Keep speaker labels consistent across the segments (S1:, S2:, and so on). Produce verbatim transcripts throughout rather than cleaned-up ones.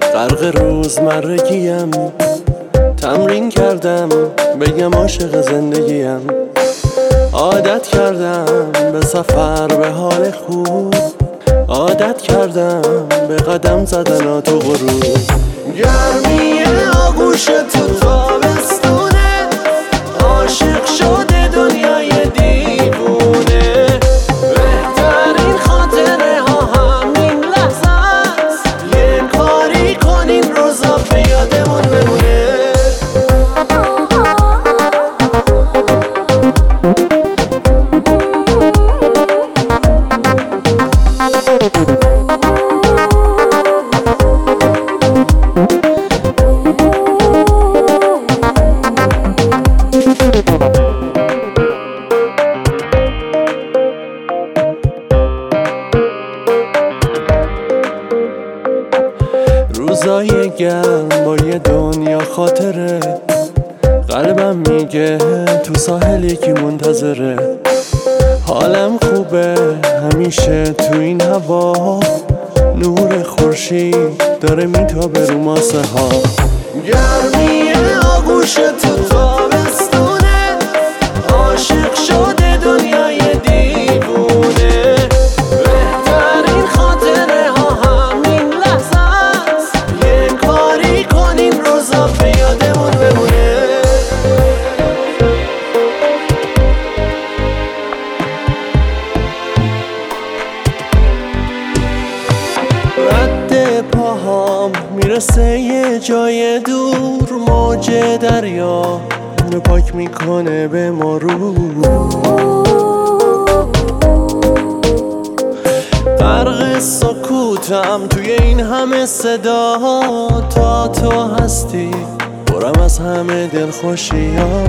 S1: غرق روزمرگیم، تمرین کردم بگم عاشق زندگیم. عادت کردم به سفر به حال خوب، عادت کردم به قدم زدن ها تو غروب. گرمی آغوش تو تابستونه، عاشق شده دنیای دیوونه. بهترین خاطره ها همین لحظه است، یه کاری کنیم روزا به یادمون بمونه. روزای گرم با یه دنیا خاطره، قلبم میگه تو ساحل یکی منتظره. حالم خوبه همیشه تو این هوا، نور خورشید داره میتابه رو ماسه ها. گرمی آغوش تو تابستونه، عاشق شده دنیای دیوونه. بهترین خاطره ها همین لحظه است، یه کاری کنیم روزا به یادمون بمونه. رد پاهام میرسه یه جای دور، موج دریا اونو پاک میکنه به ما رو. غرق سکوتم توی این همه صدا، تا تو هستی برم از همه دلخوشی ها.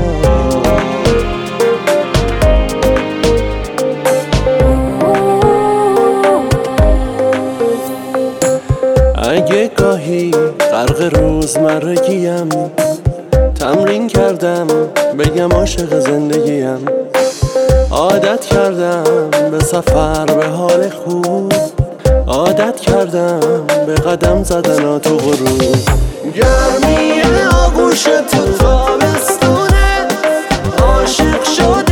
S1: اگه گاهی غرق روزمرگیم، تمرین کردم بگم عاشق زندگیم. عادت کردم به سفر به حال خوب، عادت کردم به قدم زدن ها تو غروب. گرمی آغوش تو تابستونه، عاشق شده